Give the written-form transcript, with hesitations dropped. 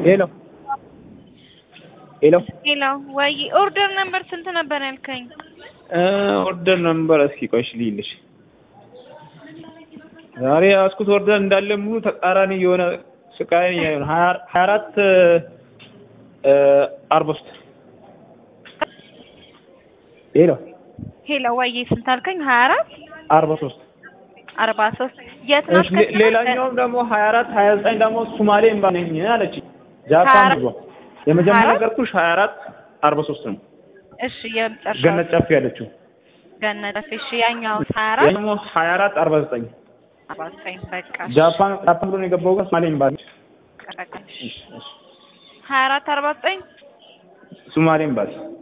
ሄሎ ወይ ኦርደር ነምበር ስንት ነበር ያልከኝ? ኦርደር ነምበር እስኪ ቆይሽ ልይልሽ። ዛሬ ያስኩት ኦርደር እንዳለ ሙሉ ተቃራኒ የሆነ ስቃይ ነው። 24 43 ሄሎ ወይ ስንት አልከኝ? 24 43 የት ነው? ሌላኛውም ደግሞ 24 29 ደግሞ ሶማሌ ኤምባሲ ነኝ አለች። ጃፓን ነው። የመጀመሪያ ነገርኩሽ 24 43 ነው። እሺ የመጨረሻው ገነት ጨፍ ያለችው ገነት ጨፍ። እሺ ያኛው 24 49 በቃ ጃፓን ብሎ ነው የገባው ጋር ሶማሌ ኤምባሲ 24 49 ሶማሌ ኤምባሲ